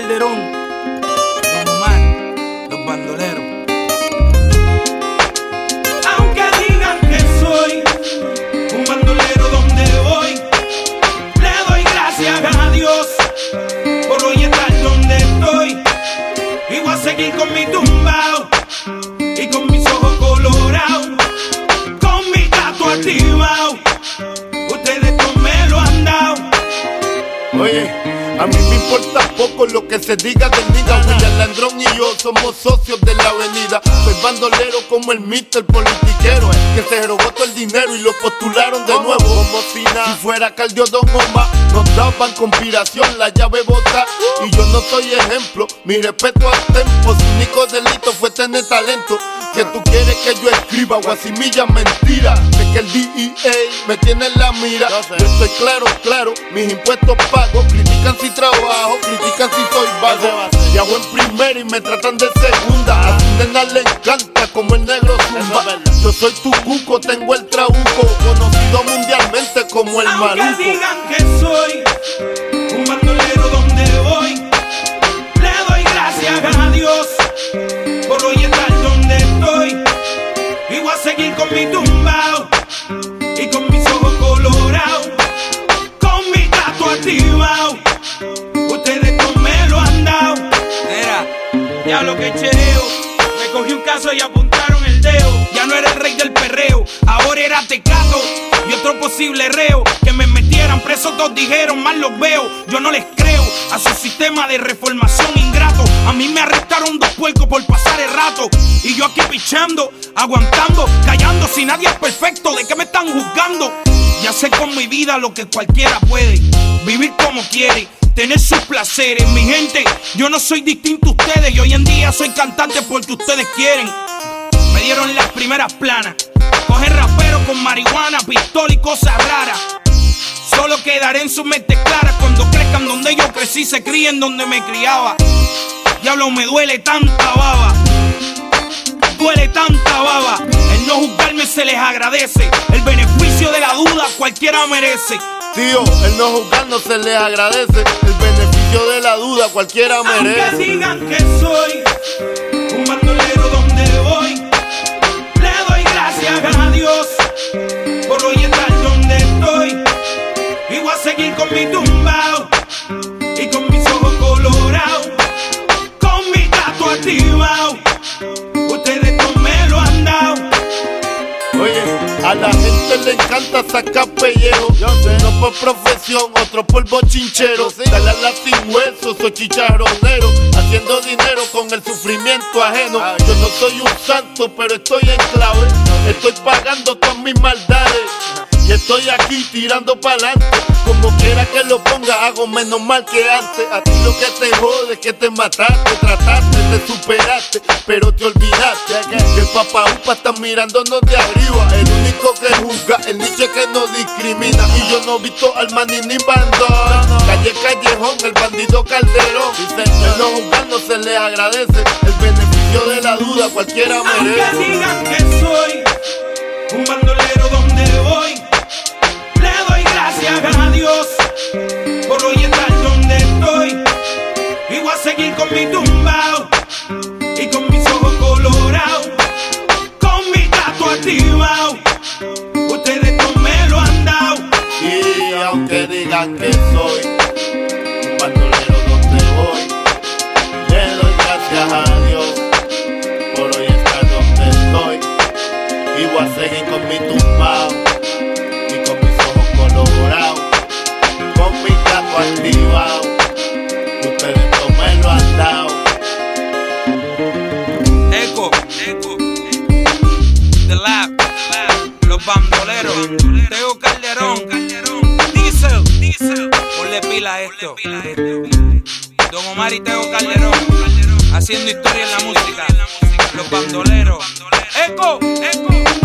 Calderón, Don Omar, los bandoleros. Aunque digan que soy un bandolero donde voy, le doy gracias a Dios por hoy estar donde estoy. Y voy a seguir con mi tumbao y con mis ojos colorados, con mi gato activado. Ustedes no me lo han dado. Oye, a mí me importa poco lo que se diga del nigga. William Landrón y yo somos socios de la avenida. Soy bandolero como el Mr. Politiquero, que se robó todo el dinero y lo postularon de nuevo. Como si fuera Caldio Don Omar, nos daban conspiración, la llave bota. Y yo no soy ejemplo, mi respeto al tempo. Su único delito fue tener talento. Que tú quieres que yo escriba guasimilla mentira, de que el DEA me tiene en la mira. Yo estoy claro, mis impuestos pago. Critican si trabajo, critican si soy vago. Viajo en primera y me tratan de segunda. A su nena le encanta como el negro zumba. Yo soy tu cuco, tengo el trabuco, conocido mundialmente como el maluco. Aunque digan que soy un bandolero donde voy, le doy gracias a Dios por hoy estar donde estoy. Y voy a seguir con mi tumbao y con mis ojos colorados, con mi gato activado. Ustedes no me lo han dado. Era, Ya lo que chereo, me cogí un caso y apuntaron el dedo. Ya no era el rey del perreo, ahora era Tecato y otro posible reo. Que me metieran preso, todos dijeron, mal los veo. Yo no les creo a su sistema de reformación ingrato. A mí me arrestaron 2 puercos por pasar el rato, y yo aquí pichando, aguantando, callando. Si nadie es perfecto, ¿de qué me están juzgando? Ya sé con mi vida lo que cualquiera puede, vivir como quiere, tener sus placeres. Mi gente, yo no soy distinto a ustedes, y hoy en día soy cantante porque ustedes quieren. Me dieron las primeras planas, coger rapero con marihuana, pistola y cosas raras. Solo quedaré en sus mentes claras cuando crezcan donde yo crecí, se críen donde me criaba. Diablo, me duele tanta baba, duele tanta baba. El no juzgarme se les agradece, el beneficio de la duda cualquiera merece. Tío, el no juzgar no se les agradece, el beneficio de la duda cualquiera merece. Aunque digan que soy un bandolero donde voy, le doy gracias a Dios por hoy estar donde estoy. Y voy a seguir con mi tumbao y con mis ojos colorados, con mi gato activado. Ustedes no me lo han dado. Oye, a la gente le encanta sacar pellejo. Uno por profesión, otro por bochinchero. Dale a la sin hueso, soy chicharronero, haciendo dinero con el sufrimiento ajeno. Yo no soy un santo, pero estoy en clave. Estoy pagando todas mis maldades y estoy aquí tirando pa'lante. Como quiera que lo ponga, hago menos mal que antes. A ti lo que te jode es que te mataste, trataste, te superaste, pero te olvidaste que el papá upa está mirándonos de arriba. El único que juzga, el niche que no discrimina. Y yo no he visto al maní ni bandón. Calle Callejón, el bandido Calderón. El no juzgar no se le agradece, el beneficio de la duda cualquiera merece. Aunque digan que soy un bandolero donde voy, le doy gracias a Dios por hoy estar donde estoy. Y voy a seguir con mi tumbao y con mis ojos colorados, con mi gato activado. Ustedes no me lo han dado. Y aunque digan que soy un bandolero donde voy, le doy gracias a Dios por hoy estar donde estoy. Y voy a seguir con mi tumbao y con mis ojos colorados, con mi gato activado. Ustedes no me lo han dado. Eco, The Lab, los bandoleros, Teo Calderón, Diesel, ponle pila a esto. Don Omar y Teo Calderón, haciendo historia en la música, los bandoleros. Eco.